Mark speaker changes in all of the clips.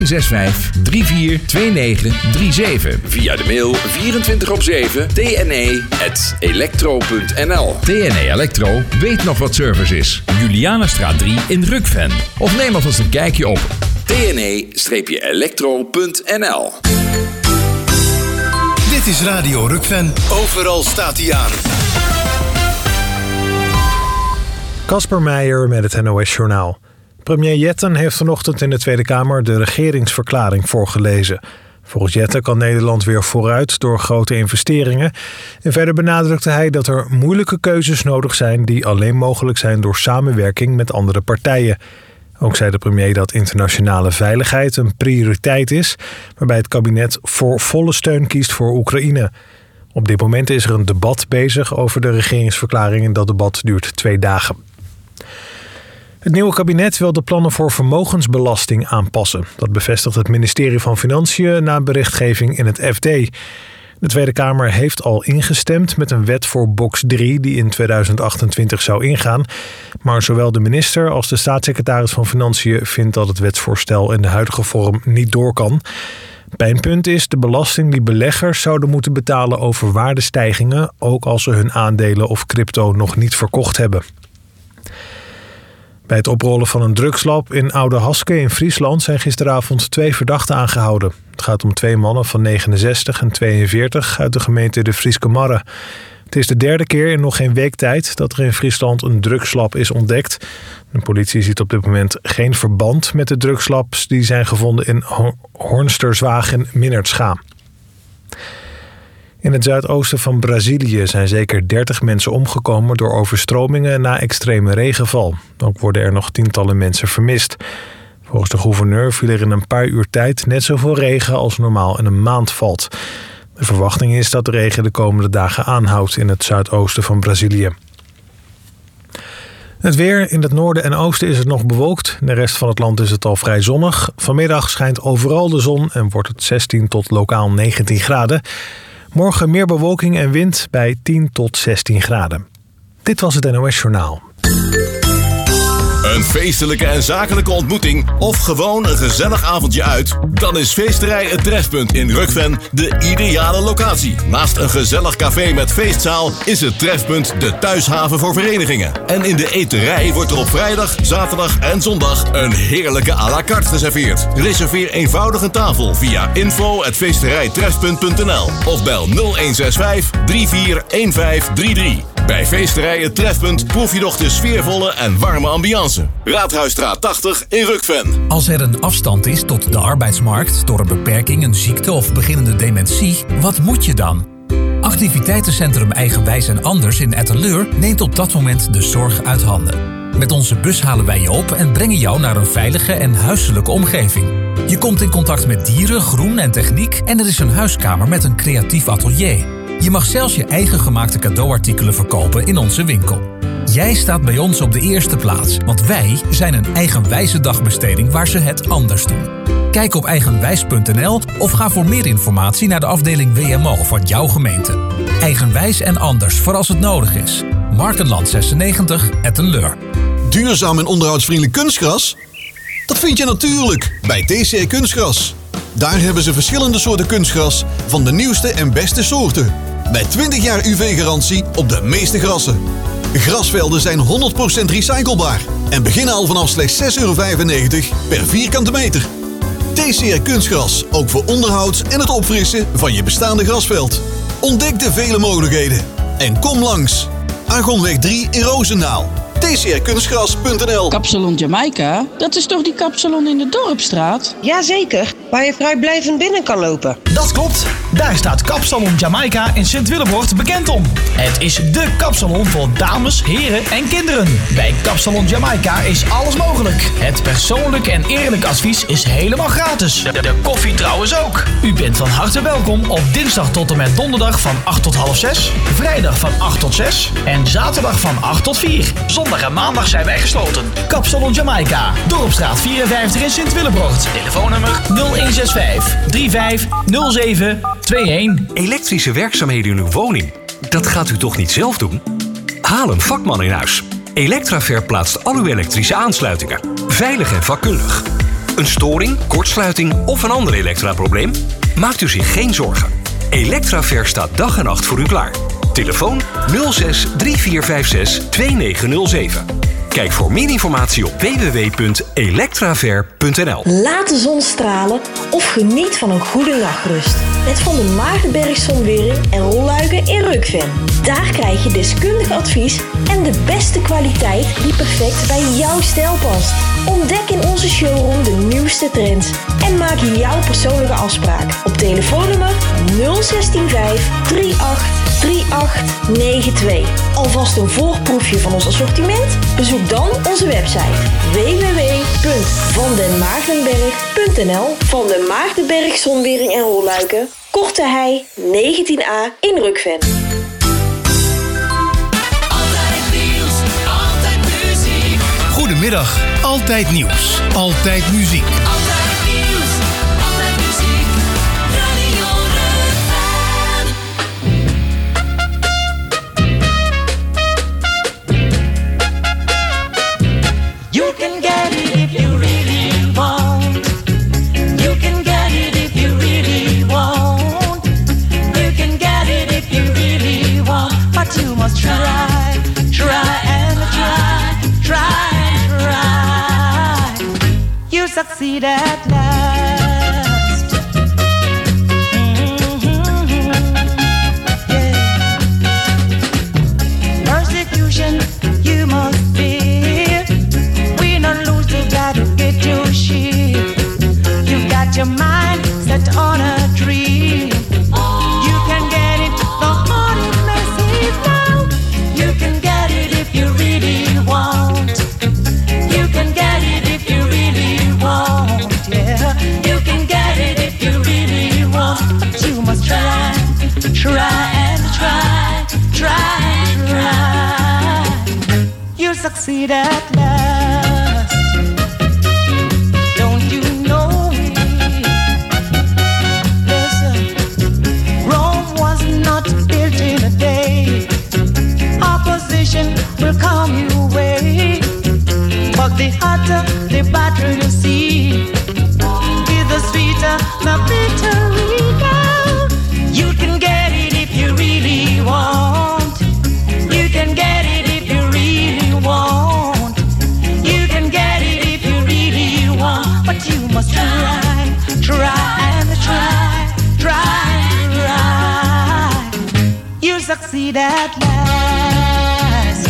Speaker 1: 065-342937. Via de mail 24/7 tne@electro.nl. TNE Electro weet nog wat service is. Julianastraat 3 in Rukven. Of neem alvast een kijkje op tne-electro.nl.
Speaker 2: Dit is Radio Rukven. Overal staat hij aan.
Speaker 3: Casper Meijer met het NOS-journaal. Premier Jetten heeft vanochtend in de Tweede Kamer de regeringsverklaring voorgelezen. Volgens Jetten kan Nederland weer vooruit door grote investeringen. En verder benadrukte hij dat er moeilijke keuzes nodig zijn die alleen mogelijk zijn door samenwerking met andere partijen. Ook zei de premier dat internationale veiligheid een prioriteit is, waarbij het kabinet voor volle steun kiest voor Oekraïne. Op dit moment is er een debat bezig over de regeringsverklaring en dat debat duurt 2 dagen. Het nieuwe kabinet wil de plannen voor vermogensbelasting aanpassen. Dat bevestigt het ministerie van Financiën na berichtgeving in het FD. De Tweede Kamer heeft al ingestemd met een wet voor box 3 die in 2028 zou ingaan. Maar zowel de minister als de staatssecretaris van Financiën vindt dat het wetsvoorstel in de huidige vorm niet door kan. Pijnpunt is de belasting die beleggers zouden moeten betalen over waardestijgingen, ook als ze hun aandelen of crypto nog niet verkocht hebben. Bij het oprollen van een drugslab in Oude-Haske in Friesland zijn gisteravond 2 verdachten aangehouden. Het gaat om 2 mannen van 69 en 42 uit de gemeente de Frieske Marre. Het is de 3e keer in nog geen week tijd dat er in Friesland een drugslab is ontdekt. De politie ziet op dit moment geen verband met de drugslabs die zijn gevonden in Hornsterswaag en Minnertscha. In het zuidoosten van Brazilië zijn zeker 30 mensen omgekomen door overstromingen na extreme regenval. Ook worden er nog tientallen mensen vermist. Volgens de gouverneur viel er in een paar uur tijd net zoveel regen als normaal in een maand valt. De verwachting is dat de regen de komende dagen aanhoudt in het zuidoosten van Brazilië. Het weer. In het noorden en oosten is het nog bewolkt. In de rest van het land is het al vrij zonnig. Vanmiddag schijnt overal de zon en wordt het 16 tot lokaal 19 graden. Morgen meer bewolking en wind bij 10 tot 16 graden. Dit was het NOS Journaal.
Speaker 2: Een feestelijke en zakelijke ontmoeting of gewoon een gezellig avondje uit? Dan is Feesterij Het Trefpunt in Rukven de ideale locatie. Naast een gezellig café met feestzaal is het Trefpunt de thuishaven voor verenigingen. En in de eterij wordt er op vrijdag, zaterdag en zondag een heerlijke à la carte geserveerd. Reserveer eenvoudig een tafel via info@feesterijtrefpunt.nl of bel 0165 341533. Bij Feesterij Het Trefpunt proef je nog de sfeervolle en warme ambiance. Raadhuisstraat 80 in Rukven.
Speaker 4: Als er een afstand is tot de arbeidsmarkt door een beperking, een ziekte of beginnende dementie, wat moet je dan? Activiteitencentrum Eigenwijs en Anders in Etteleur neemt op dat moment de zorg uit handen. Met onze bus halen wij je op en brengen jou naar een veilige en huiselijke omgeving. Je komt in contact met dieren, groen en techniek en er is een huiskamer met een creatief atelier. Je mag zelfs je eigen gemaakte cadeauartikelen verkopen in onze winkel. Jij staat bij ons op de eerste plaats, want wij zijn een eigenwijze dagbesteding waar ze het anders doen. Kijk op eigenwijs.nl of ga voor meer informatie naar de afdeling WMO van jouw gemeente. Eigenwijs en anders voor als het nodig is. Markenland 96, Etteleur.
Speaker 5: Duurzaam en onderhoudsvriendelijk kunstgras? Dat vind je natuurlijk bij TCR Kunstgras. Daar hebben ze verschillende soorten kunstgras van de nieuwste en beste soorten. Met 20 jaar UV-garantie op de meeste grassen. Grasvelden zijn 100% recyclebaar en beginnen al vanaf slechts €6,95 per vierkante meter. TCR Kunstgras, ook voor onderhoud en het opfrissen van je bestaande grasveld. Ontdek de vele mogelijkheden en kom langs. Argonweg 3 in Roosendaal. tcrkunstgras.nl.
Speaker 6: Kapsalon Jamaica, dat is toch die kapsalon in de Dorpstraat?
Speaker 7: Jazeker, waar je vrijblijvend binnen kan lopen.
Speaker 8: Dat klopt, daar staat Kapsalon Jamaica in Sint-Willebroort bekend om. Het is dé kapsalon voor dames, heren en kinderen. Bij Kapsalon Jamaica is alles mogelijk. Het persoonlijk en eerlijk advies is helemaal gratis. De koffie trouwens ook. U bent van harte welkom op dinsdag tot en met donderdag van 8 tot half 6, vrijdag van 8 tot 6 en zaterdag van 8 tot 4. Zondag en maandag zijn wij gesloten. Kapsalon Jamaica, Dorpstraat 54 in Sint-Willebroort. Telefoonnummer 0165 350721.
Speaker 9: Elektrische werkzaamheden in uw woning. Dat gaat u toch niet zelf doen? Haal een vakman in huis. Elektraver plaatst al uw elektrische aansluitingen. Veilig en vakkundig. Een storing, kortsluiting of een ander elektraprobleem? Maakt u zich geen zorgen. Electraver staat dag en nacht voor u klaar. Telefoon 06 3456 2907. Kijk voor meer informatie op www.electraver.nl.
Speaker 10: Laat de zon stralen of geniet van een goede nachtrust. Met Van der Maagdenberg Zonwering en rolluiken in Rukven. Daar krijg je deskundig advies en de beste kwaliteit die perfect bij jouw stijl past. Ontdek in onze showroom de nieuwste trends en maak jouw persoonlijke afspraak op telefoonnummer 0165 38 3892. Alvast een voorproefje van ons assortiment? Bezoek dan onze website www.vandenmaagdenberg.nl. Van den Maagdenberg Zonwering en rolluiken, Korte Hei 19A in Rukven.
Speaker 11: Goedemiddag, Altijd Nieuws, Altijd Muziek.
Speaker 12: Altijd nieuws, altijd muziek, Radio Rukven.
Speaker 13: You can get it if you really want. You can get it if you really want. You can get it if you really want. But you must try, try and try, try. You succeed at last. Yeah. Persecution you must fear. We don't lose the battle, get your shield. You got your mind set on a dream. You can get it, the heart it may seem now. You can get it if you really want. You can get it if you really want, yeah. You can get it if you really want. But you must try, try and try, try, try. You'll succeed at last. Don't you know it? Listen, Rome was not built in a day. Opposition will come your way. But the hotter the battle you see, the sweeter the victory now. You can get it if you really want. You can get it if you really want. You can get it if you really want. But you must try, try and try, try, try. You'll succeed at last.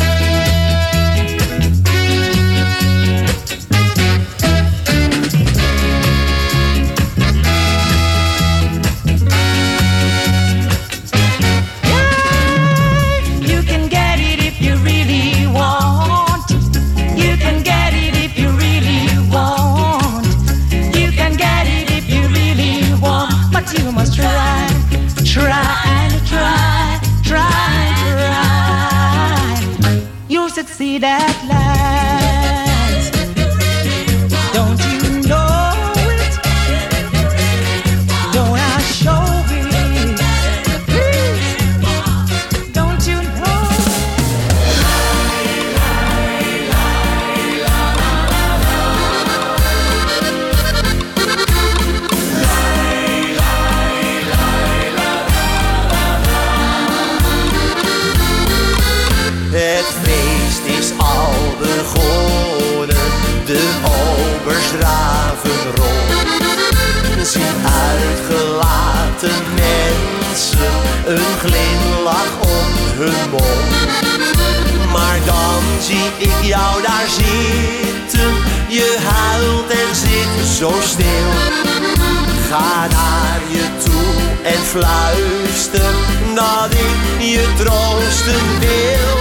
Speaker 13: You must try, try and try, try, try. You'll succeed at last. Don't you know it? Don't I show it? Don't you know?
Speaker 14: Het feest is al begonnen, de obers draven rond. Zie uitgelaten mensen, een glimlach om hun mond. Maar dan zie ik jou daar zitten, je huilt en zit zo stil. Ga naar je toe en fluister dat ik je troosten wil.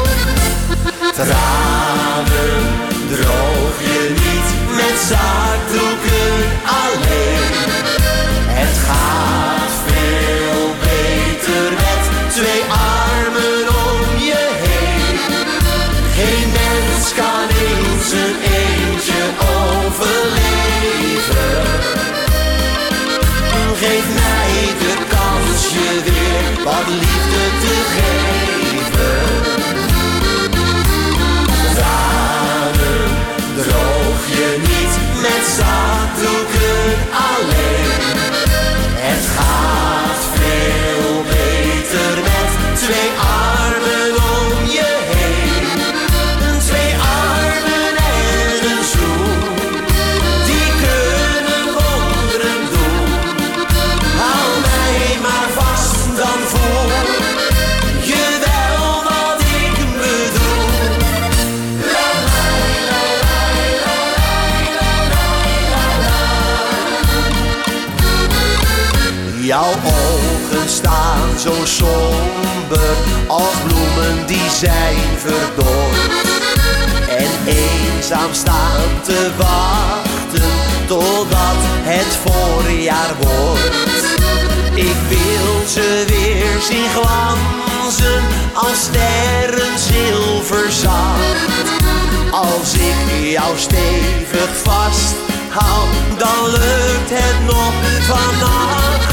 Speaker 14: Tranen droog je niet met zakdoeken alleen. Het gaat veel beter met twee armen om je heen. Geen mens kan in zijn eentje overleven. Geef mij de kans je weer wat liefde te geven. Tranen droog je niet met zak. Jouw ogen staan zo somber als bloemen die zijn verdord. En eenzaam staan te wachten totdat het voorjaar wordt. Ik wil ze weer zien glanzen als sterren zilverzacht. Als ik jou stevig vasthoud, dan lukt het nog vannacht.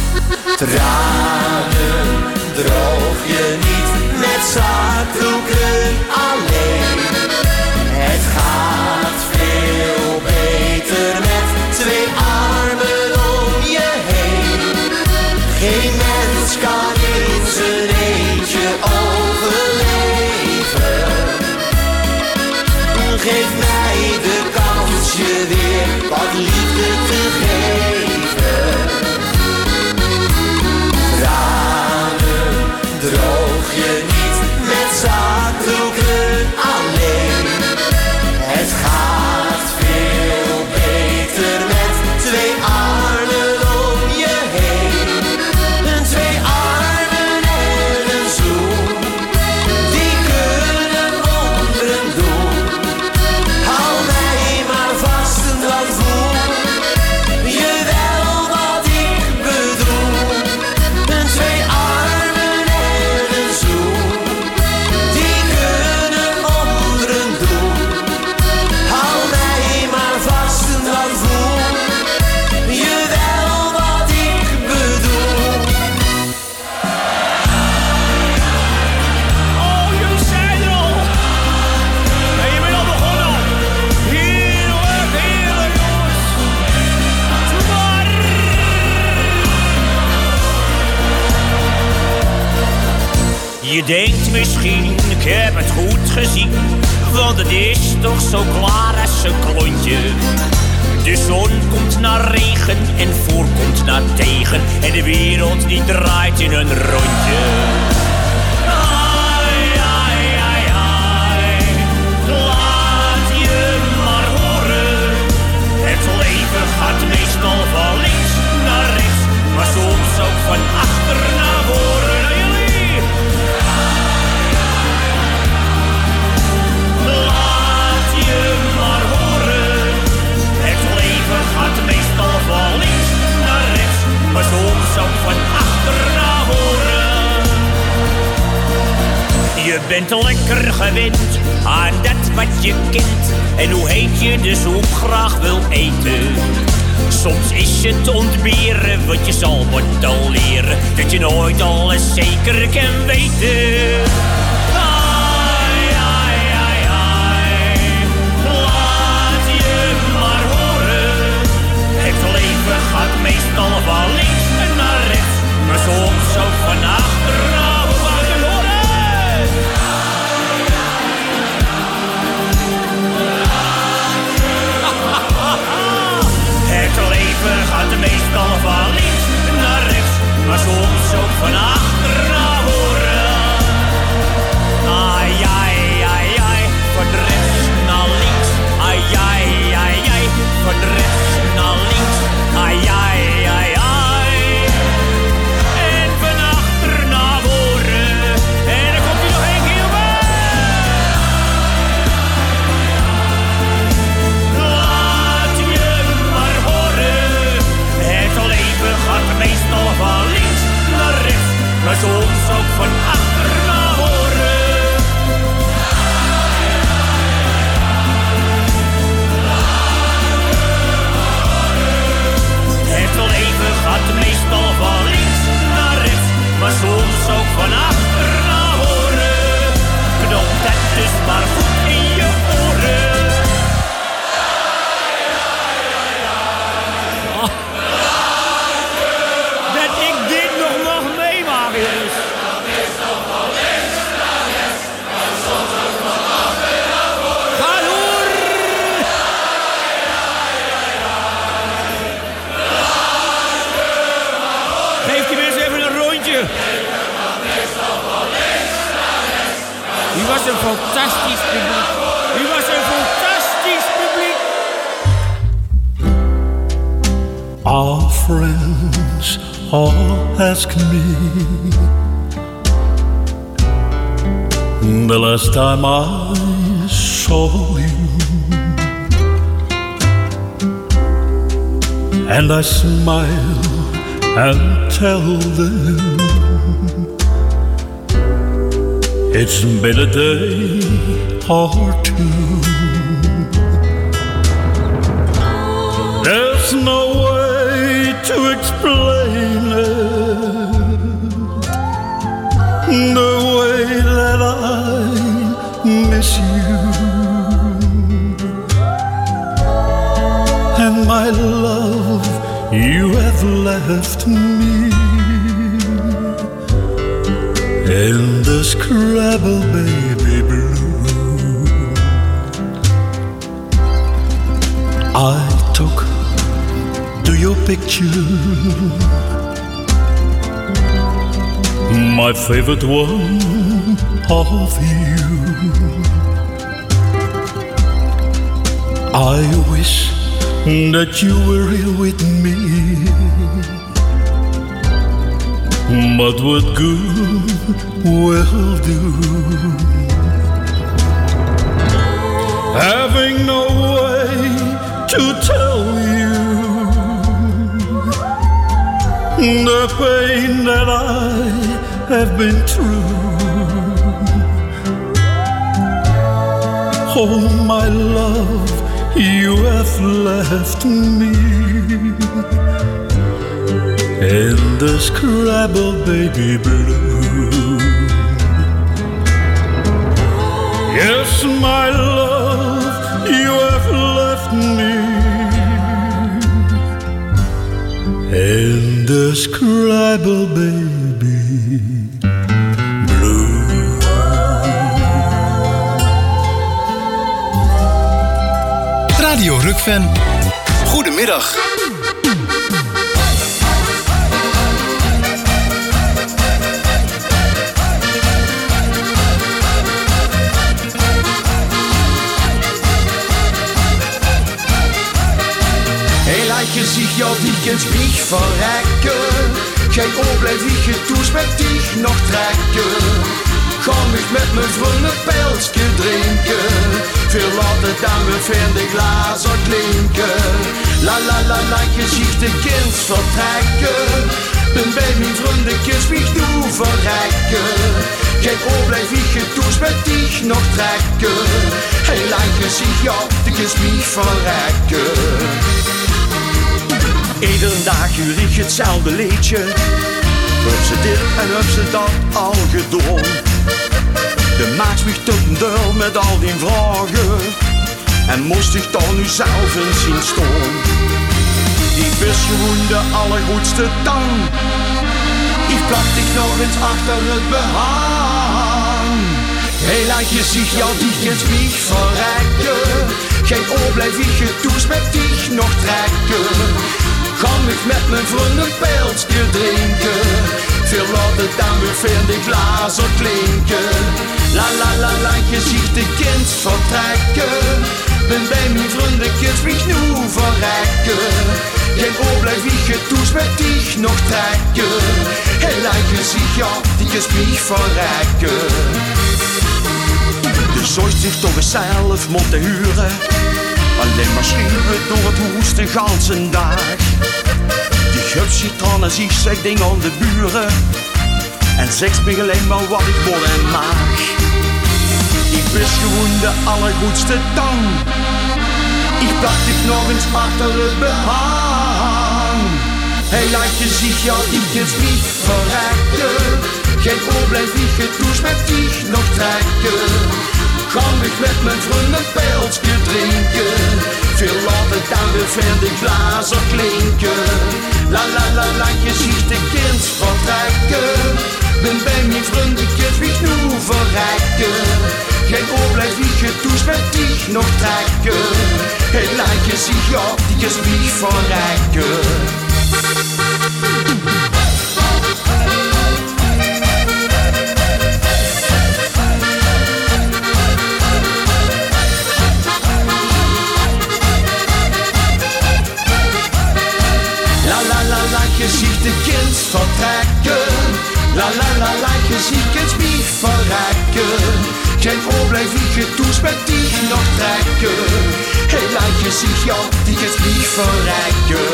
Speaker 14: Tranen droog je niet met zakdoeken alleen. Het gaat veel beter met twee armen om je heen. Geen mens kan in zijn eentje overleven. Geef mij de kans je weer wat liefde te geven. Tranen droog je niet met zakdoeken alleen. Het gaat veel beter met twee armen om je heen. Twee armen en een zoen, die kunnen wonderen doen. Hou mij maar vast en dan voel je wel wat ik bedoel. Twee armen en een zoen, die kunnen wonderen doen. Hou mij maar vast en dan voel je wel wat ik bedoel.
Speaker 15: Oh, jullie zijn er al. En je bent al begonnen. Heerlijk, heerlijk, jongens. Maar. Je denkt misschien, ik heb het goed gezien, want het is toch zo klaar als een klontje. De zon komt naar regen en voorkomt naar tegen, en de wereld die draait in een rondje. Ai, ai, ai, ai, laat je maar horen. Het leven gaat meestal van links naar rechts, maar soms ook van achter naar voren. Laat je maar horen. Het leven gaat meestal van links naar rechts, maar soms ook van achter naar voren. Je bent lekker gewend aan dat wat je kent, en hoe heet je dus hoe graag wil eten. Soms is het ontberen, want je zal moeten leren dat je nooit alles zeker kan weten. Ai, ai, ai, ai, laat je maar horen. Het leven gaat meestal van links naar rechts, maar soms ook van achter naar voren. Het leven gaat meestal van links naar rechts, maar soms ook van achter naar voren. Ai, ai, ai, ai, van rechts naar links. Ai, ai, ai, ai, van rechts naar links. Ai, ai, ai, ai. En van achter naar voren. En dan komt hij nog één keer bij. Laat je maar horen. Het leven gaat meestal van links naar rechts, maar soms ook van achter naar voren. Het leven gaat meestal van links naar rechts, maar soms ook van achter naar voren. Knop dat dus maar goed in je oren. Oh. Dat ik dit nog mag meemaken, jongens. Ga door! Geef die mensen even een rondje. U was een fantastisch publiek. U was een fantastisch publiek.
Speaker 16: Our friends all ask me the last time I saw you, and I smile and tell them it's been a day or two. There's no way to explain it, the way that I miss you, and my love, you have left me in the Scrabble baby blue. I took to your picture, my favorite one of you. I wish that you were here with me, but what good will do? Having no way to tell you the pain that I have been through. Oh, my love, you have left me in the Scrabble baby blue. Yes, my love, you have left me in the Scrabble baby blue.
Speaker 11: Radio Rukven. Goedemiddag.
Speaker 14: Je ziet jou diekens mich verrecken. Geen oor blijf ich je toes met dich nog trekken. Komm ich met mijn vrienden Pilsje drinken. Veel later dan we vinden glazen klinken. La la la la, je ziet de kind vertrekken. Ben bij mijn vriendekens mich nu verrekken. Geen oor blijf ich je toes met dich nog trekken. Heel lang je ziet jou diekens mich verrekken. Iedere dag huur ik hetzelfde liedje. Heb ze dit en heb ze dat al gedaan. De maakt mich tot een deur met al die vragen. En moest ik dan nu zelf eens zien staan. Ik wist gewoon de allergoedste tang. Ik plak dich nog eens achter het behang. Heel lang je ziet jou dichtjes mich verrekken. Geen oor blijf ik je toes met dich nog trekken. Kan ik met mijn vrienden Pilsje drinken. Veel later dan we vinden glazen klinken. La la la la, je ziet de kind vertrekken. Ben bij mijn vriendekens mich nu verrekken. Geen oor blijf ik je toes met dich nog trekken. Heel lang je ziet jou diekens mich verrekken. De zorgt zich toch eens zelf moeten huren. Alleen maar schreeuwen door het hoest de ganse dag. Die gup ziet aan en zich zegt ding aan de buren. En zegt me alleen maar wat ik wil en mag. Ik wist gewoon de allergoedste tang. Ik plak dich nog eens achter het behang. Heel lang je ziet jou diekens mich verrekken. Geen oor blijf ik je toes met dich nog trekken. Kan ik met mijn vrienden Pilsje drinken. Veel later dan we vinden glazen klinken. La la la la, je ziet de kind vertrekken. Ben bij mijn vriendekens mich nu verrekken. Geen oor blijf ik je toes met dich nog trekken. Heel lang je ziet jou diekens mich verrekken.
Speaker 17: je ziet het kind vertrekken. La la la la, je ziet het spieg verrekken. Geen probleem vliegen, toes met die nog trekken. Hey, laat je ziet ja, die het spieg verrekken.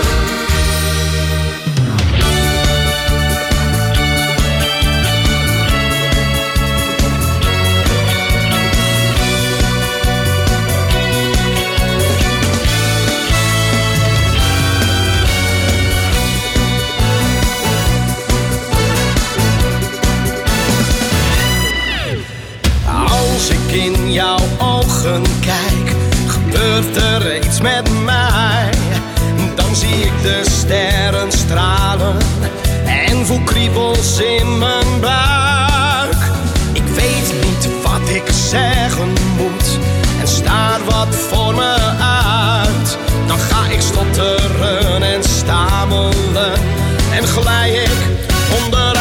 Speaker 18: Als ik in jouw ogen kijk, gebeurt er iets met mij. Dan zie ik de sterren stralen en voel kriebels in mijn buik. Ik weet niet wat ik zeggen moet en staar wat voor me uit. Dan ga ik stotteren en stamelen en glij ik onderuit.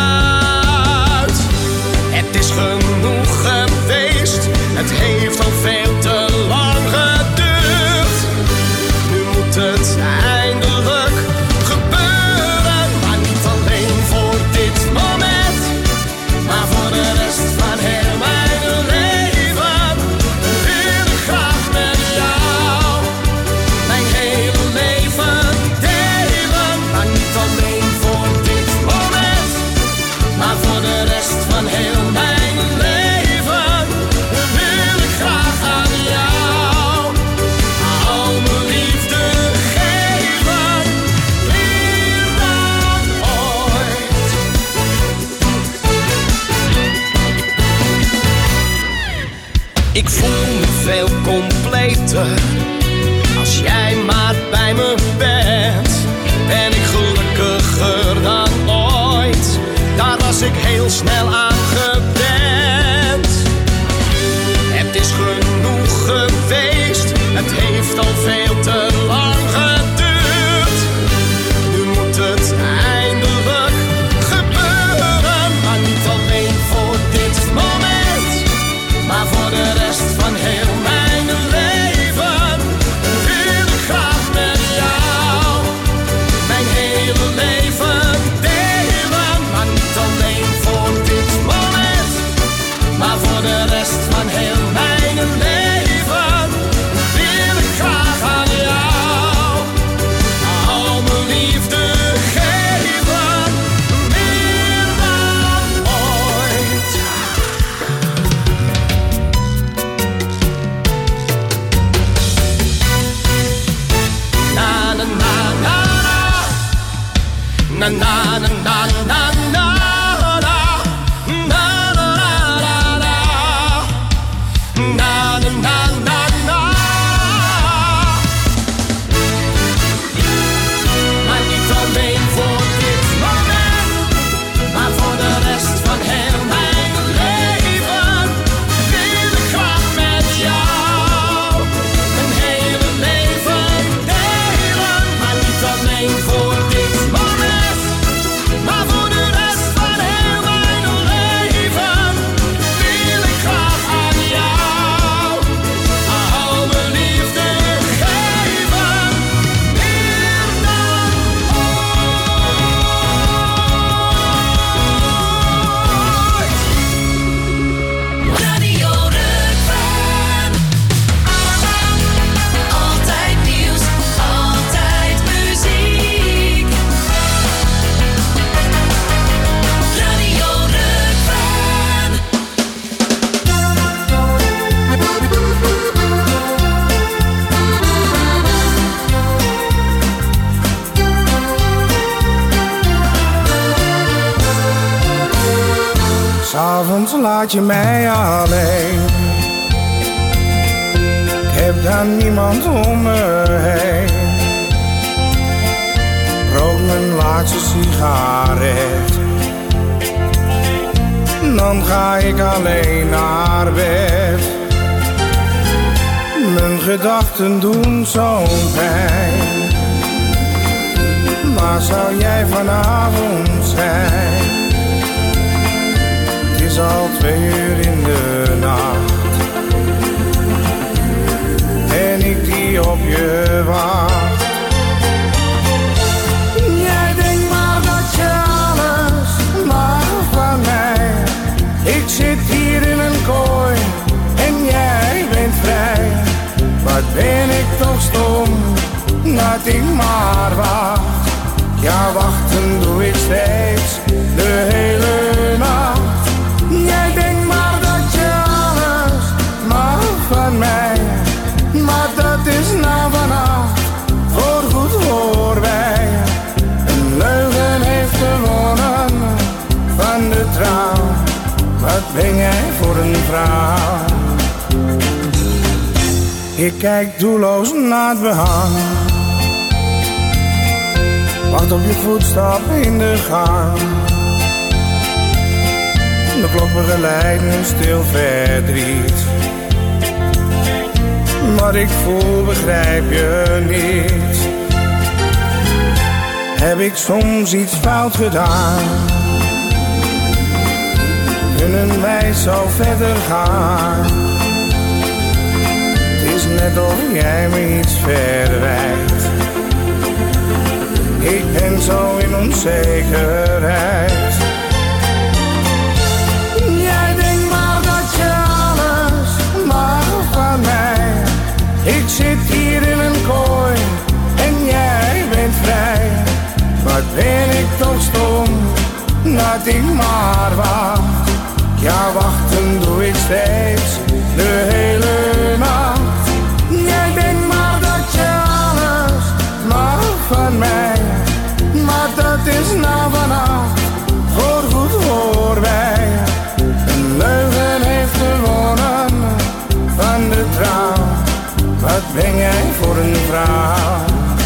Speaker 18: Het is genoeg geweest, het heeft al veel te lang geduurd. Nu moet het eindelijk gebeuren, maar niet alleen voor dit moment, maar voor de rest van heel mijn leven. Wil ik graag met jou mijn hele leven delen, maar niet alleen voor dit moment, maar voor de rest van heel mijn leven. Wil ik graag aan jou al mijn liefde geven, meer dan ooit. Ik voel me veel completer als jij maar bij me bent. Ben ik gelukkiger dan ooit, daar was ik heel snel aan gewend. Het is genoeg geweest, het heeft al veel te lang geduurd. Nu moet het eindelijk gebeuren, maar niet alleen voor dit moment, maar voor de rest van heel mijn leven. Wil ik graag met jou mijn hele leven delen, maar niet alleen voor dit moment, maar voor de rest van heel mijn leven. Wil ik graag aan jou al mijn liefde geven, meer dan ooit. Na na na na na na na na na na. Maar niet alleen voor dit moment, maar voor de rest van heel mijn leven. Wil ik graag met jou een hele leven delen, maar niet alleen voor dit moment, maar voor de rest van heel mijn leven. Wil ik graag aan jou al mijn liefde geven, meer dan ooit.
Speaker 12: Radio Rukven. Altijd nieuws, altijd muziek. Radio Rukven.
Speaker 19: S'avonds laat je mij alleen. Ik heb dan niemand om me heen. Rook mijn laatste sigaret. Dan ga ik alleen naar bed. Mijn gedachten doen zo'n pijn. Waar zou jij vanavond zijn? Het is al 2 uur in de nacht en ik die op je wacht. Jij denkt toch stom dat ik maar wacht. Ja, wachten doe ik steeds de hele nacht. Jij denkt maar dat je alles mag van mij, maar dat is nou vannacht voorgoed voorbij. Een leugen heeft gewonnen van de trouw. Wat ben jij voor een vrouw? Ik kijk doelloos naar het behang. Wacht op je voetstap in de gang. De klok begeleidt me stil verdriet. Wat ik voel begrijp je niet. Heb ik soms iets fout gedaan? Kunnen wij zo verder gaan? Het is net of jij me iets verwijt. Ik ben zo in onzekerheid. Jij denkt maar dat je alles mag van mij. Ik zit hier in een kooi en jij bent vrij. Wat ben ik toch stom dat ik maar wacht. Ja, wachten doe ik steeds de hele nacht. Jij denkt maar dat je alles mag van mij, maar dat is nou vannacht voorgoed voorbij. Een leugen heeft gewonnen van de trouw. Wat ben jij voor een vrouw?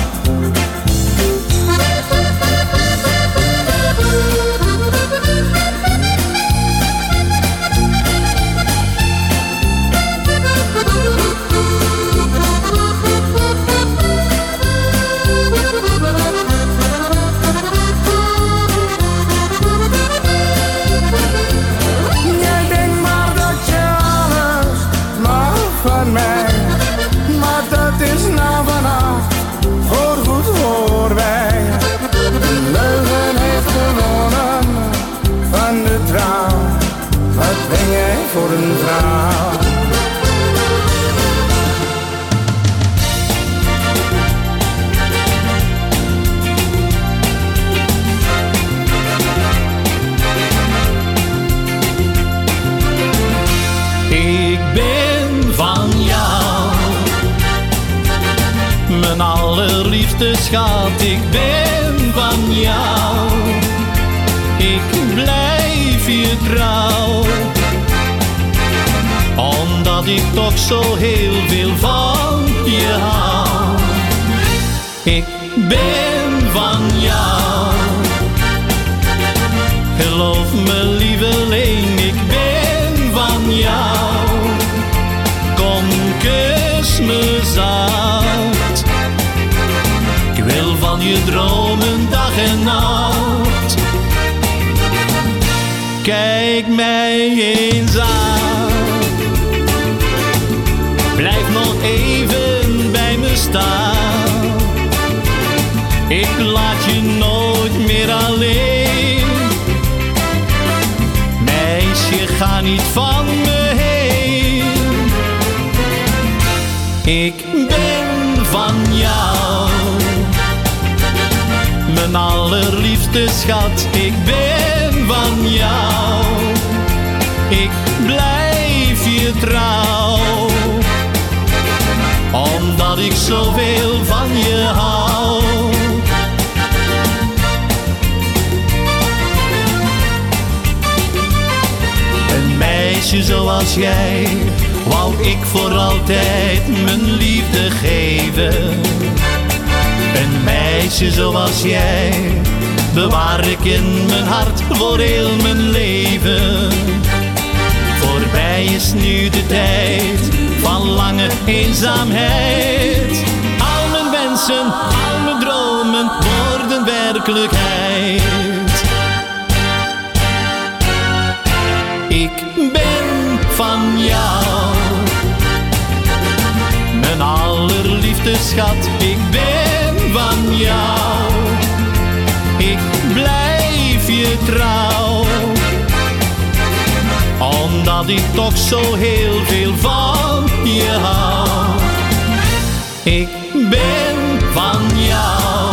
Speaker 19: Voor een vrouw.
Speaker 16: Ik ben van jou, mijn allerliefste schat. Ik ben van jou, ik blijf je trouw. Omdat ik toch zo heel veel van je hou. Ik ben van jou. Geloof me lieveling, ik ben van jou. Kom, kus me zacht. Ik wil van je dromen dag en nacht. Kijk mij eens aan. Blijf nog even bij me staan. Ik laat je nooit meer alleen. Meisje, ga niet van me heen. Ik ben van jou, mijn allerliefste schat. Ik ben van jou, ik blijf je trouw. Omdat ik zoveel van je hou. Een meisje zoals jij wou ik voor altijd mijn liefde geven. Een meisje zoals jij bewaar ik in mijn hart voor heel mijn leven. Voorbij is nu de tijd van lange eenzaamheid. Al mijn wensen, al mijn dromen worden werkelijkheid. Ik ben van jou, mijn allerliefste schat. Ik ben van jou, ik blijf je trouw. Omdat ik toch zo heel veel van je hou. Ik ben van jou.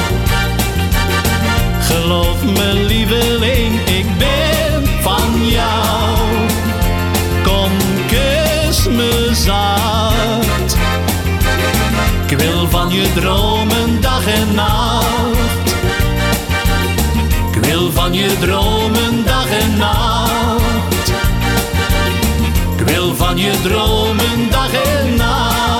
Speaker 16: Geloof me lieveling, ik ben van jou. Kom, kus me zacht. Ik wil van je dromen dag en nacht. Ik wil van je dromen dag en nacht. Ik wil van je dromen dag en nacht.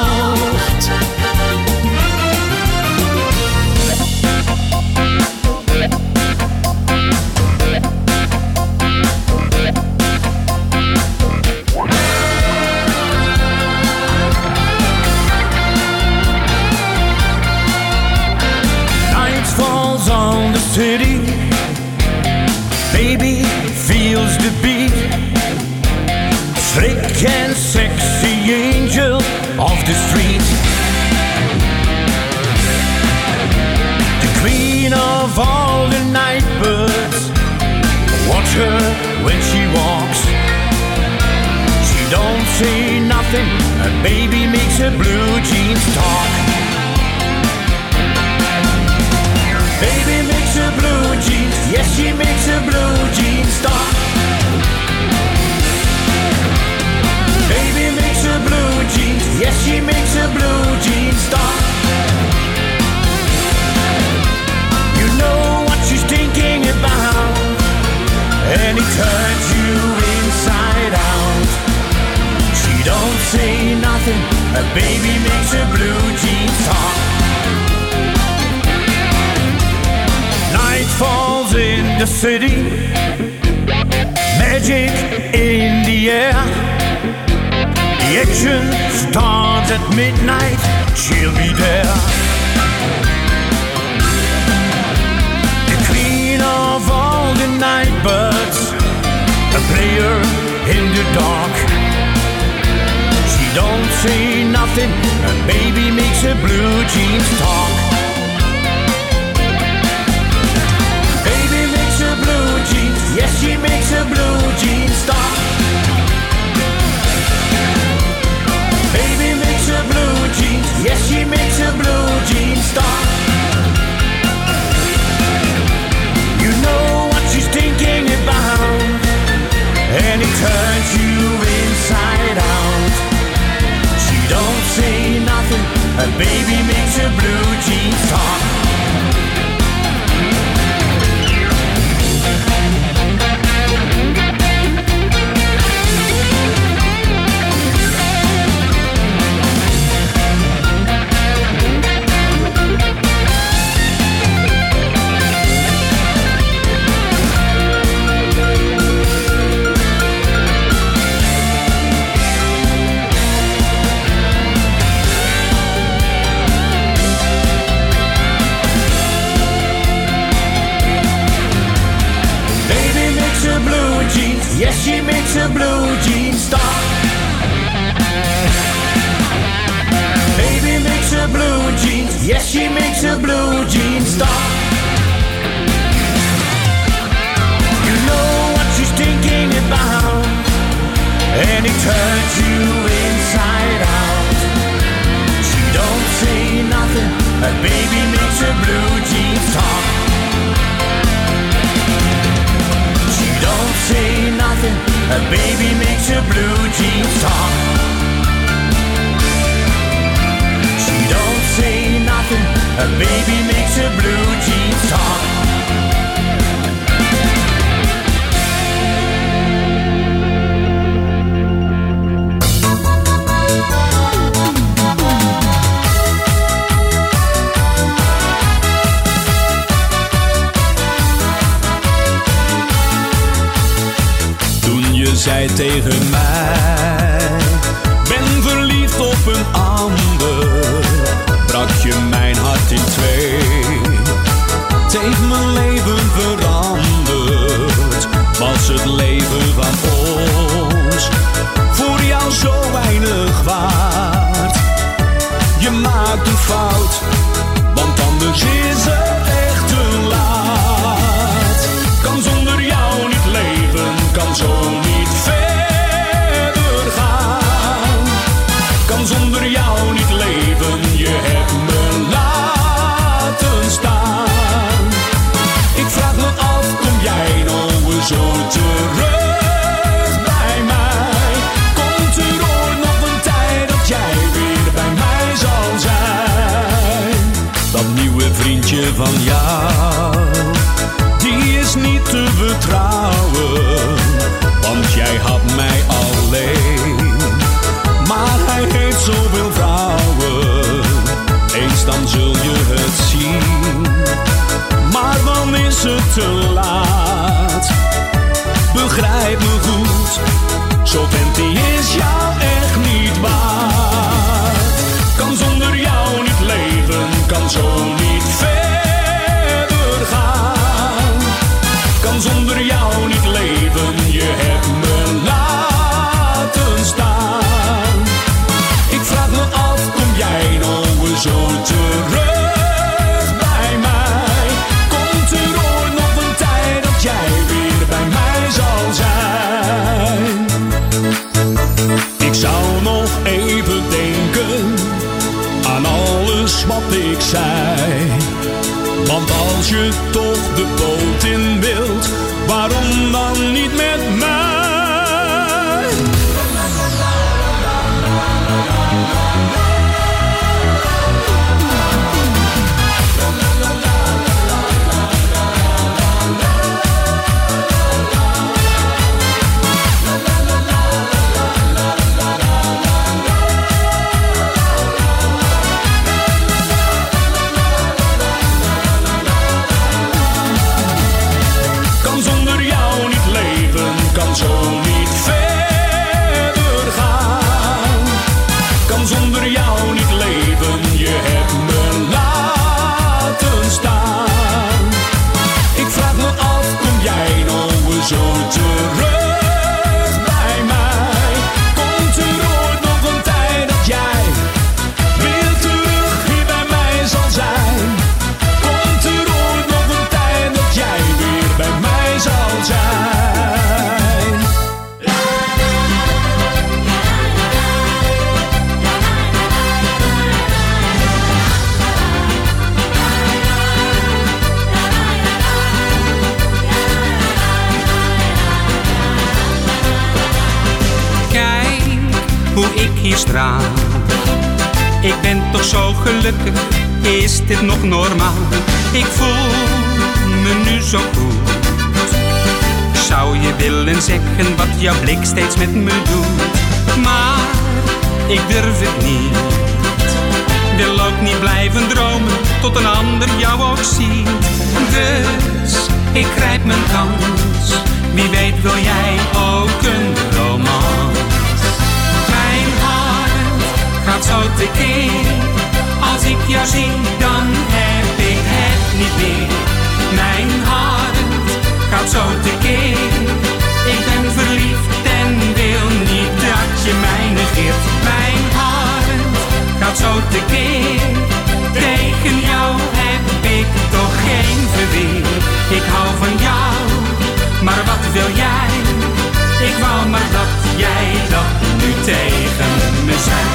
Speaker 15: Night falls on the city. Baby feels the beat. Slick and sexy angel of the street. The queen of all the night birds. Watch her when she walks. She don't say nothing. Her baby makes her blue jeans talk. Baby makes her blue jeans. Yes, she makes her blue jeans talk. Baby makes her blue jeans. Yes, she makes her blue jeans talk. You know what she's thinking about, and it turns you inside out. She don't say nothing. Her baby makes her blue jeans talk. Night falls in the city. Magic in the air. The action starts at midnight, she'll be there. The queen of all the night birds, a player in the dark. She don't say nothing, her baby makes her blue jeans talk. Baby makes her blue jeans, yes, she makes her blue jeans talk. Baby makes her blue jeans. Yes, she makes her blue jeans talk. You know what she's thinking about, and it turns you inside out. She don't say nothing. Her baby makes her blue jeans talk. Yes, she makes her blue jeans talk. Baby makes her blue jeans. Yes, she makes her blue jeans talk. You know what she's thinking about, and it turns you inside out. She don't say nothing. Her baby makes her blue jeans talk. Don't say nothing, a baby makes her blue jeans talk. She don't say nothing, a baby makes her blue jeans talk.
Speaker 16: Zei tegen mij, ben verliefd op een ander, brak je mijn hart in twee. Het heeft mijn leven veranderd, was het leven van ons voor jou zo weinig waard. Je maakt een fout, want anders is het echt te laat. Kan zonder jou niet leven, kan zo niet verder gaan. Kan zonder jou niet leven, je van jou, die is niet te vertrouwen. Want jij had mij alleen, maar hij heeft zoveel vrouwen. Eens dan zul je het zien, maar dan is het te laat. Begrijp me goed, zo vent die is jou echt niet waard. Kan zonder jou niet leven, kan zo niet verder gaan. Kan zonder jou niet leven, je hebt me laten staan. Ik vraag me af, kom jij nou zo terug bij mij? Komt er ooit nog een tijd dat jij weer bij mij zal zijn? Ik zou nog even denken aan alles wat ik zei. Want als je toch de boot in wilt, waarom dan niet met mij? Kan zo niet verder gaan. Kan zonder jou niet leven, je hebt me laten staan. Ik vraag me af, kom jij nou zo terug bij mij? Komt er ooit nog een tijd dat jij weer terug hier bij mij zal zijn? Komt er ooit nog een tijd dat jij weer bij mij zal zijn?
Speaker 20: Hoe ik hier straal, ik ben toch zo gelukkig, is dit nog normaal? Ik voel me nu zo goed. Zou je willen zeggen wat jouw blik steeds met me doet? Maar ik durf het niet. Wil ook niet blijven dromen tot een ander jou ook ziet. Dus ik grijp mijn kans, wie weet wil jij ook een romans. Mijn hart gaat zo tekeer, als ik jou zie dan heb ik het niet meer. Mijn hart gaat zo tekeer, ik ben verliefd en wil niet dat je mij negeert. Mijn hart gaat zo tekeer, tegen jou heb ik toch geen verweer. Ik hou van jou, maar wat wil jij? Ik wou maar dat jij dat nu tegen me zei.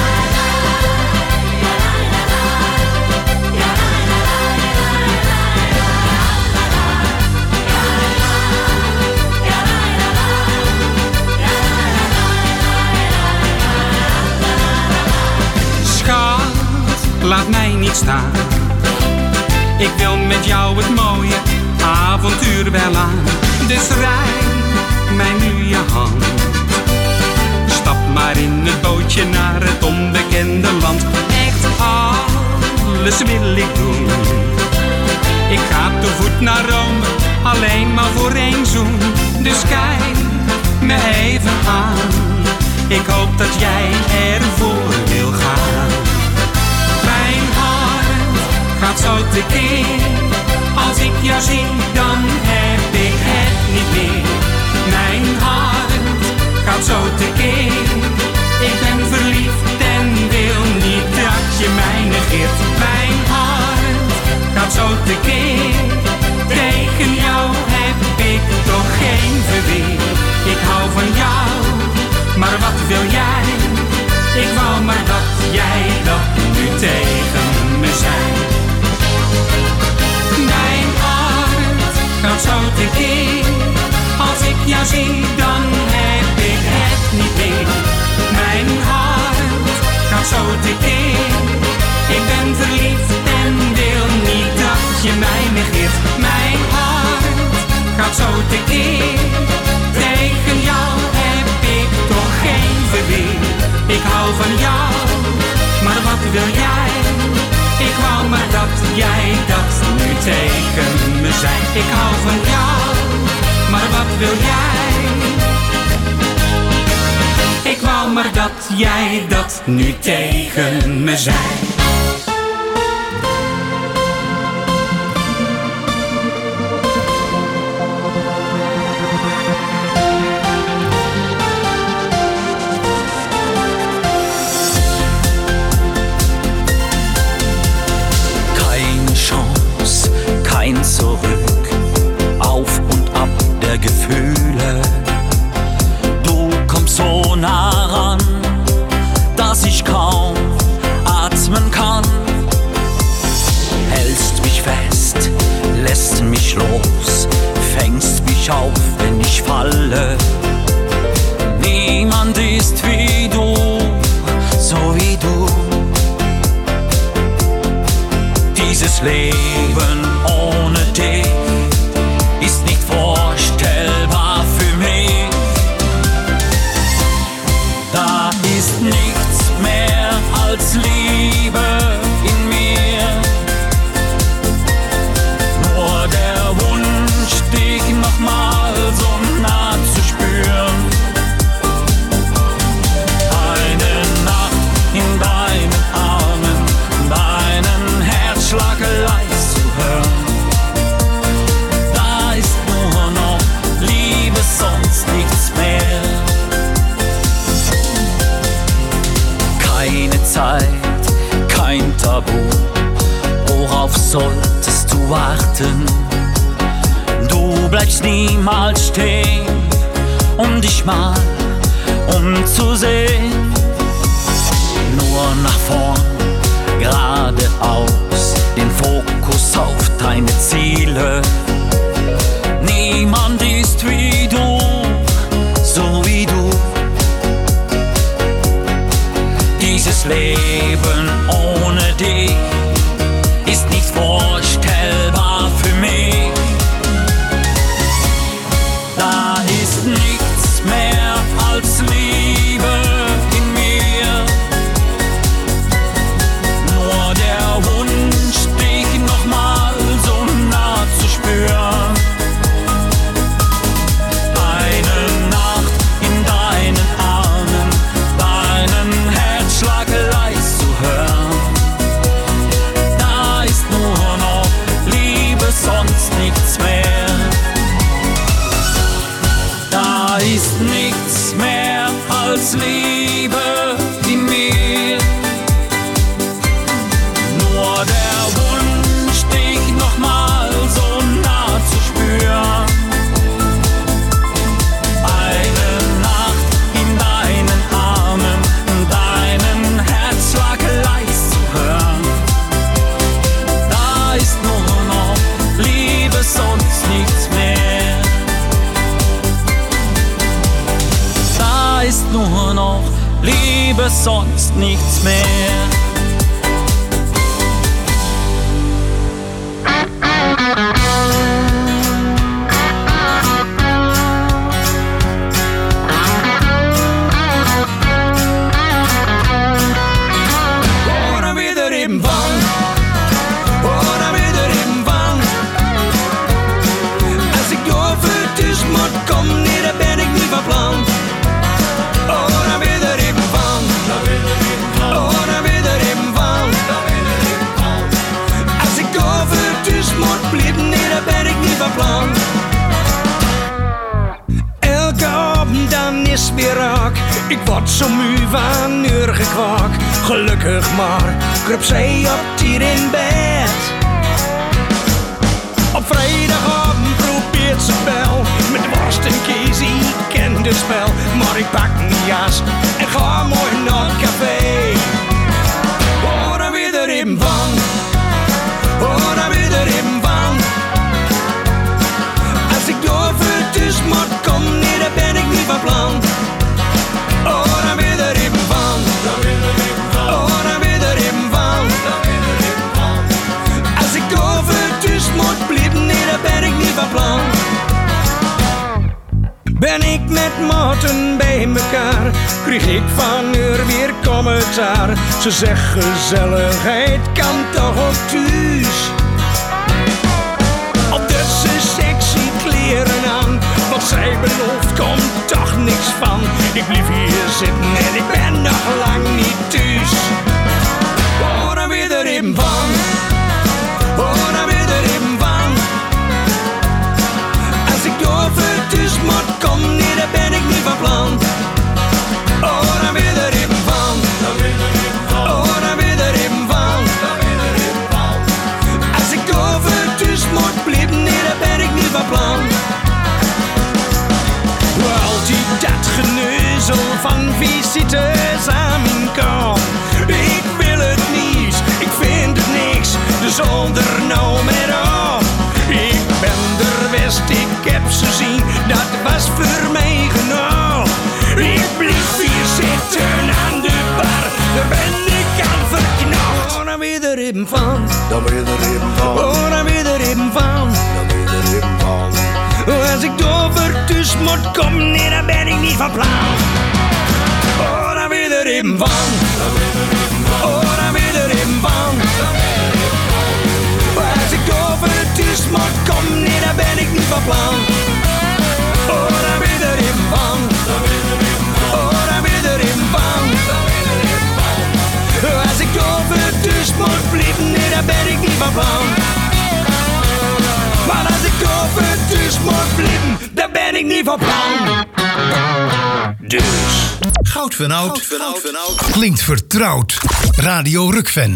Speaker 20: Schat, laat mij niet staan. Ik wil met jou het mooie avontuur wel aan. Dus reik mij nu je hand. Stap maar in het bootje naar het onbekende land. Echt alles wil ik doen. Ik ga te voet naar Rome, alleen maar voor één zoen. Dus kijk me even aan. Ik hoop dat jij ervoor wil gaan. Mijn hart gaat zo tekeer, als ik jou zie dan heb ik het niet meer. Mijn hart gaat zo tekeer, ik ben verliefd en wil niet dat je mij negeert. Mijn hart gaat zo tekeer, tegen jou heb ik toch geen verweer. Ik hou van jou, maar wat wil jij? Ik wou maar dat jij dat nu tegen me zei. Mijn hart gaat zo tekeer, als ik jou zie dan heb ik het niet meer. Mijn hart gaat zo tekeer, ik ben verliefd en wil niet dat je mij negeert. Mijn hart gaat zo tekeer. Tegen jou heb ik toch geen verweer. Ik hou van jou, maar wat wil jij? Ik wou maar dat jij dat nu tegen me zei. Ik hou van jou, maar wat wil jij? Ik wou maar dat jij dat nu tegen me zei.
Speaker 21: Kein Zurück, auf und ab der Gefühle. Du kommst so nah ran, dass ich kaum atmen kann. Hältst mich fest, lässt mich los, fängst mich auf, wenn ich falle. Niemand ist wie du, so wie du. Dieses Leben ohne dich ist nicht vorstellbar für mich. Da ist nichts mehr als Liebe in mir. Nur der Wunsch, dich nochmal so nah zu spüren. Eine Nacht in deinen Armen, deinen Herzschlag leise zu hören. Da ist nur noch Liebe, sonst nichts mehr. Keine Zeit, kein Tabu, worauf solltest du warten? Du bleibst niemals stehen, um dich mal umzusehen. Nur nach vorn, geradeaus, den Fokus auf deine Ziele. Niemand ist wie du, so wie du. Dieses Leben ohne dich ist nicht vorstellbar für mich. Da ist nichts mehr als Liebe in mir. Nur der Wunsch, dich nochmal so nah zu spüren. Eine Nacht in deinen Armen, deinen Herzschlag leise zu hören. Da ist nur noch Liebe, sonst nichts mehr. Da ist nichts mehr als Liebe in mir. Nur der Wunsch, dich nochmal so nah zu spüren. Eine Nacht in deinen Armen, deinen Herzschlag leise zu hören. Da ist nur noch Liebe, sonst nichts mehr. Da ist nur noch Liebe, sonst nichts mehr.
Speaker 16: Horen wir er eben van, horen wir er eben van. Als ik door voor thuis moet komen, nee, dan ben ik niet van plan. Horen we er even van, horen we er even van. Als ik door voor thuis moet blijven, nee, dan ben ik niet van plan. Elke avond dan is weer raak. Ik word zo moe van uur gekwaak. Gelukkig maar, kruip zij op hier in bed. Op vrijdagavond probeert ze wel. Met worst en kees, ik ken het spel. Maar ik pak mijn jas en ga mooi naar het café. Horen we er even van, horen we er even van. Als ik door voor thuis moet komen, nee, dan ben ik niet van plan. Horen we er even van, horen we er even van. Als ik door voor thuis
Speaker 1: Ben ik met maten bij mekaar, kreeg ik van haar weer commentaar. Ze zegt gezelligheid kan toch ook thuis. Op dat ze sexy kleren aan, wat zij belooft komt toch niks van. Ik blijf hier zitten en ik ben nog lang niet thuis. Oh, dan weer er even van. Oh, dan weer er even van. Als ik over thuis moet kom, nee, daar ben ik niet van plan. Oh, dan weer er even van. Oh, dan weer er even van. Als ik over thuis moet blijven, nee, daar ben ik niet van plan. Altijd dat geneuzel van visites aan mijn kant. Ik wil het niet, ik vind het niks, dus ondernoem het op. Ik ben er best, ik heb ze zien, dat was voor mij genoeg. Ik blijf hier zitten aan de bar, daar ben ik aan verknocht. Oh, dan weer er even van. Dan weer er even van. Oh, dan weer er even van. Dan weer er even van. Als ik over thuis moet komen, nee, dan ben ik niet van plan. Oh, dan weer er even van. Oh, dan weer er even van. Als ik over thuis moet komen, nee, dan ben ik niet van plan. Oh, dan weer er even van. Oh, dan weer er even van. Als ik over thuis moet blijven, nee, dan ben ik niet van plan. Maar als ik over thuis moet blijven, dan ben ik niet van plan. Dus
Speaker 11: Goud van Oud klinkt vertrouwd. Radio Rukven.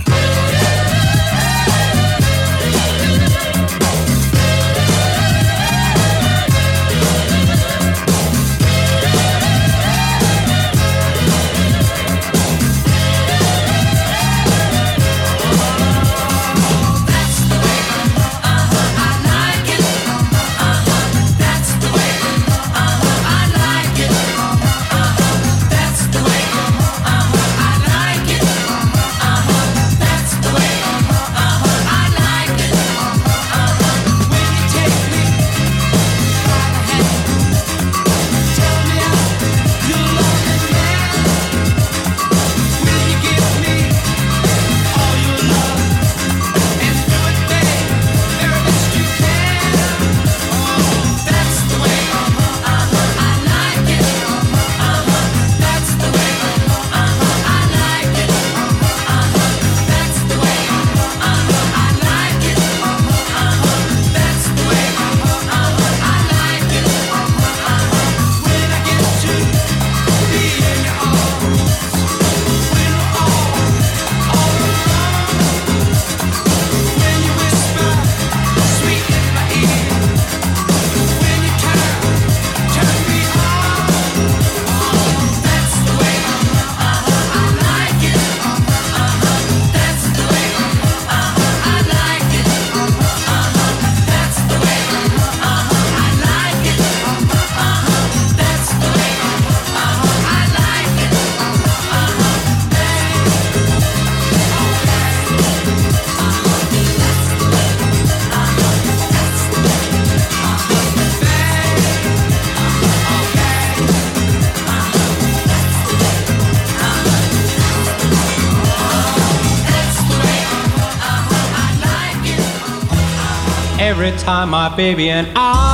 Speaker 22: Every time my baby and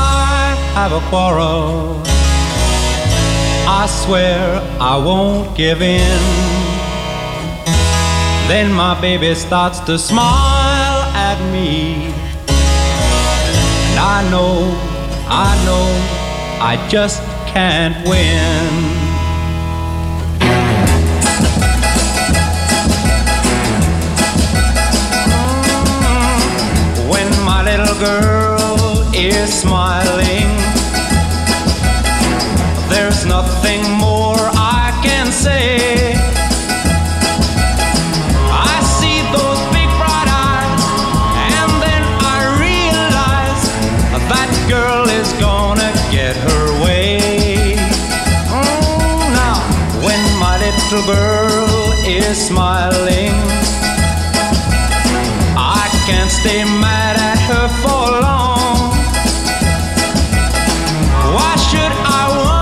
Speaker 22: I have a quarrel, I swear I won't give in. Then my baby starts to smile at me, and I know, I just can't win. Little girl is smiling. There's nothing more I can say. I see those big bright eyes, and then I realize that girl is gonna get her way. Now, when my little girl is smiling, I can't stay mad at her for long. Why should I want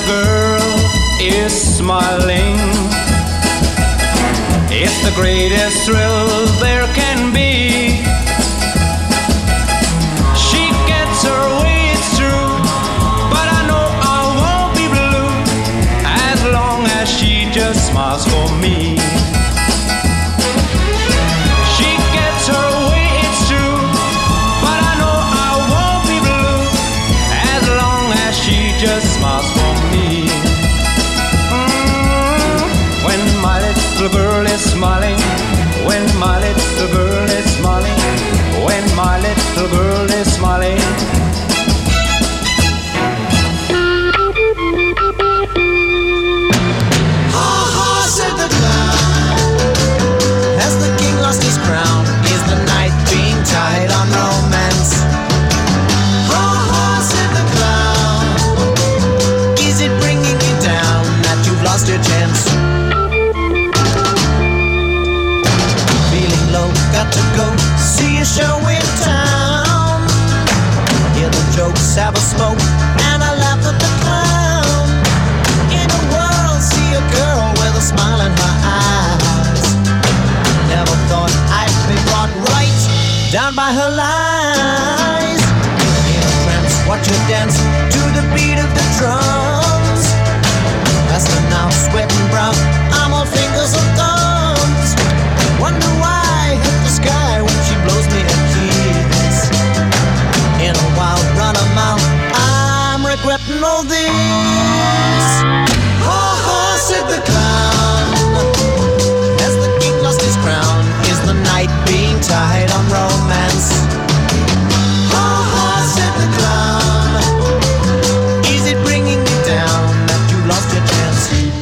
Speaker 22: girl is smiling. It's the greatest thrill there can be. She gets her way, it's true, but I know I won't be blue as long as she just smiles for me. She gets her way, it's true, but I know I won't be blue as long as she just smiles for me. When my little girl is smiling, when my little girl is smiling, when my little girl is smiling.
Speaker 2: Ha ha, said the clown, as the king lost his crown. Is the night being tied on romance? Ha ha, said the clown, is it bringing you down that you've lost your chance? Feeling low, got to go see a show in town. Hear the jokes, have a smoke, and I laugh at the clown. In the world, see a girl with a smile in her eyes. Never thought I'd be brought right down by her lies. In a trance, watch her dance to the beat of the drums. Faster now, sweating brown, I'm all fingers and thumbs. Wonder why I hit the sky when she blows me a kiss. In a wild run a mile, I'm regretting all this. Ha ha, said the clown, as the king lost his crown. Is the night being tied on romance? Ha ha, said the clown, is it bringing you down that you lost your chance?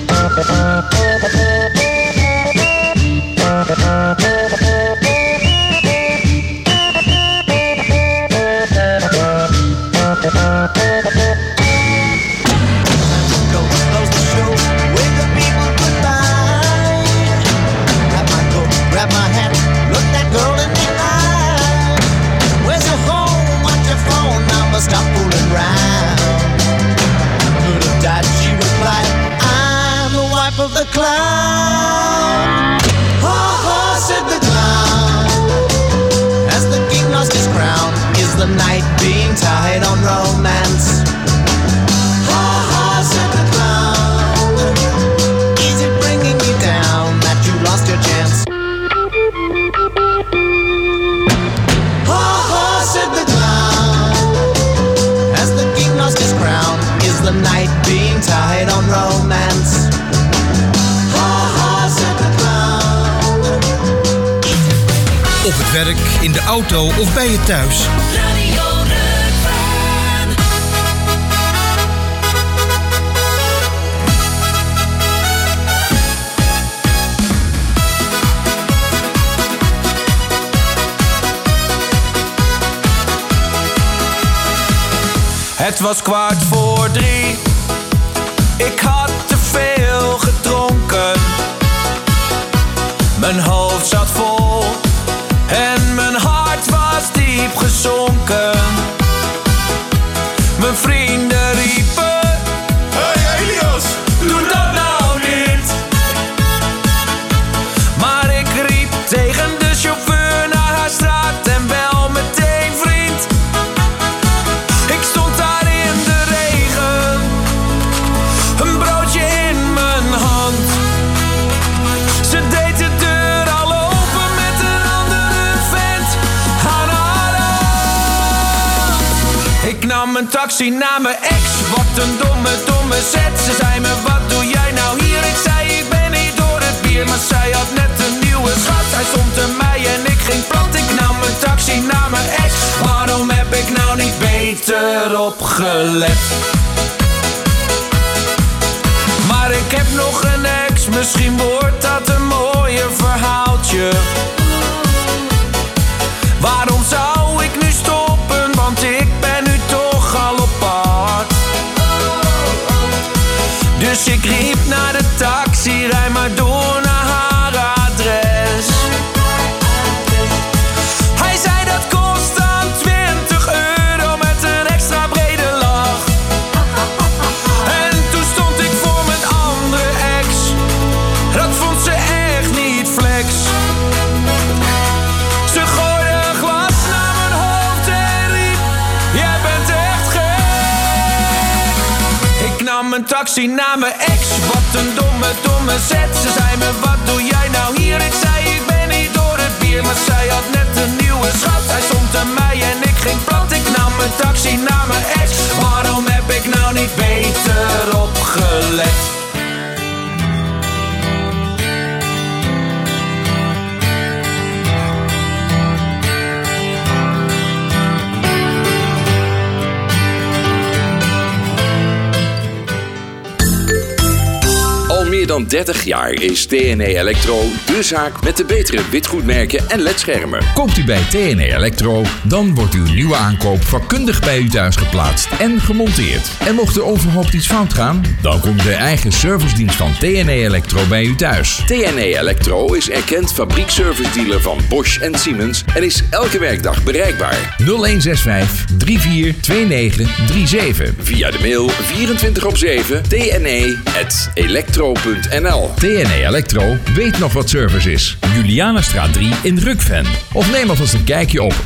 Speaker 2: Close the show, wave the people goodbye. Grab my coat, grab my hat, look that girl in the eye. Where's your home? What's your phone number? Stop fooling round. Could have died, she replied, I'm the wife of the clown. Ha ha, said the clown, as the king lost his crown. Is the night being tied on romance? Ha ha, said the clown, is it bringing you down that you lost your chance? Ha ha, said the clown, as the king lost his crown. Is the night being tied on romance? Ha ha, said the clown.
Speaker 11: Op het werk, in de auto of bij je thuis.
Speaker 12: Radio Rukven.
Speaker 1: Het was 2:15. Ik had te veel gedronken. Mijn hoofd zat vol en mijn hart was diep gezonken. Mijn vrienden riepen: hey Elias, doe dat nou niet. Maar ik riep tegen de chauffeur naar haar straat en bel meteen vriend. Ik stond daar in de regen, een broodje in mijn hand. Ze deed de deur al open met een andere vent aan haar hand. Ik nam een taxi naar mijn ex, wat een domme zet. Ze zei me, wat doe jij nou hier? Ik zei, ik ben niet door het bier. Maar zij had net een nieuwe schat, hij stond er mij en ik ging plat. Ik nam een taxi naar mijn ex, waarom heb ik nou niet beter opgelet? Maar ik heb nog een ex, misschien wordt dat een mooier verhaaltje. Waarom zou ik nu stoppen, want ik ben nu toch al op pad. Dus ik riep naar de taxi, rij maar door naar haar adres. Hij zei dat kost dan €20 met een extra brede lach. En toen stond een taxi naar mijn ex. Wat een domme zet. Ze zei me, wat doe jij nou hier? Ik zei, ik ben niet door het bier. Maar zij had net een nieuwe schat. Hij stond aan mij en ik ging plat. Ik nam een taxi naar mijn ex. Waarom heb ik nou niet beter opgelet?
Speaker 3: Al meer dan 30 jaar is TNE Electro de zaak met de betere witgoedmerken en ledschermen.
Speaker 4: Koopt u bij TNE Electro, dan wordt uw nieuwe aankoop vakkundig bij u thuis geplaatst en gemonteerd. En mocht er onverhoopt iets fout gaan, dan komt de eigen servicedienst van TNE Electro bij u thuis.
Speaker 3: TNE Electro is erkend fabriekservice-dealer van Bosch en Siemens en is elke werkdag bereikbaar.
Speaker 4: 0165 342937.
Speaker 3: Via de mail 24/7 tne@electro.nl.
Speaker 4: TNE Electro weet nog wat service is. Julianastraat 3 in Rukven. Of neem alvast een kijkje op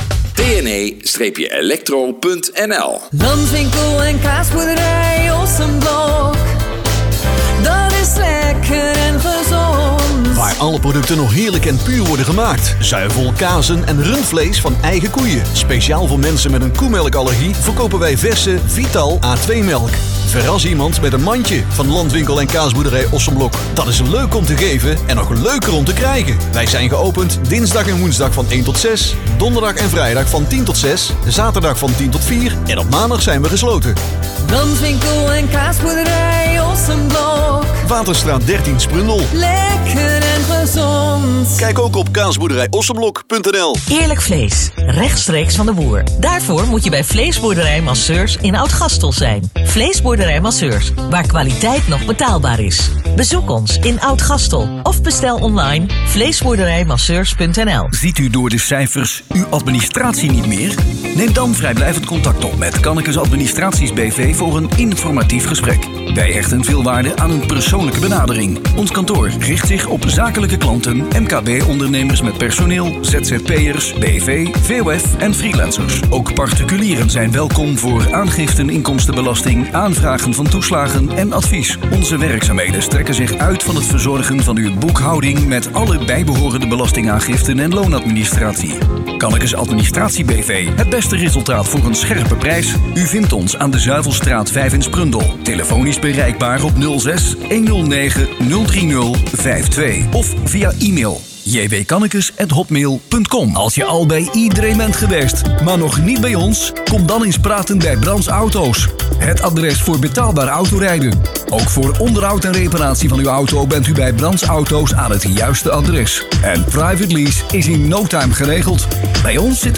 Speaker 3: tne-electro.nl.
Speaker 12: Landwinkel en kaasboerderij Ossenblok. Dat is lekker en gezond.
Speaker 5: Waar alle producten nog heerlijk en puur worden gemaakt. Zuivel, kazen en rundvlees van eigen koeien. Speciaal voor mensen met een koemelkallergie verkopen wij verse Vital A2-melk. Verras iemand met een mandje van Landwinkel en kaasboerderij Ossenblok. Dat is leuk om te geven en nog leuker om te krijgen. Wij zijn geopend dinsdag en woensdag van 1 tot 6. Donderdag en vrijdag van 10 tot 6. Zaterdag van 10 tot 4. En op maandag zijn we gesloten.
Speaker 12: Landwinkel en kaasboerderij Ossenblok.
Speaker 5: Waterstraat 13 Sprundel.
Speaker 12: Lekker en gezond.
Speaker 5: Kijk ook op kaasboerderijossenblok.nl.
Speaker 23: Eerlijk vlees, rechtstreeks van de boer. Daarvoor moet je bij Vleesboerderij Masseurs in Oud-Gastel zijn. Vleesboerderij Masseurs, waar kwaliteit nog betaalbaar is. Bezoek ons in Oud-Gastel of bestel online vleesboerderijmasseurs.nl.
Speaker 24: Ziet u door de cijfers uw administratie niet meer? Neem dan vrijblijvend contact op met Kannekes Administraties BV voor een informatief gesprek. Wij hechten veel waarde aan een persoonlijke benadering. Ons kantoor richt zich op zakelijke klanten, MKB-ondernemers met personeel, ZZP'ers, BV, VOF en freelancers. Ook particulieren zijn welkom voor aangiften inkomstenbelasting, aanvragen van toeslagen en advies. Onze werkzaamheden strekken zich uit van het verzorgen van uw boekhouding met alle bijbehorende belastingaangiften en loonadministratie. Kannekes Administratie BV, het beste resultaat voor een scherpe prijs. U vindt ons aan de Zuivelstraat 5 in Sprundel. Telefonisch bereikbaar op 06 109 030 52 of via e-mail jwkannekes@hotmail.com. Als je al bij iedereen bent geweest, maar nog niet bij ons, kom dan eens praten bij Brands Auto's. Het adres voor betaalbaar autorijden. Ook voor onderhoud en reparatie van uw auto bent u bij Brands Auto's aan het juiste adres. En private lease is in no time geregeld. Bij ons zit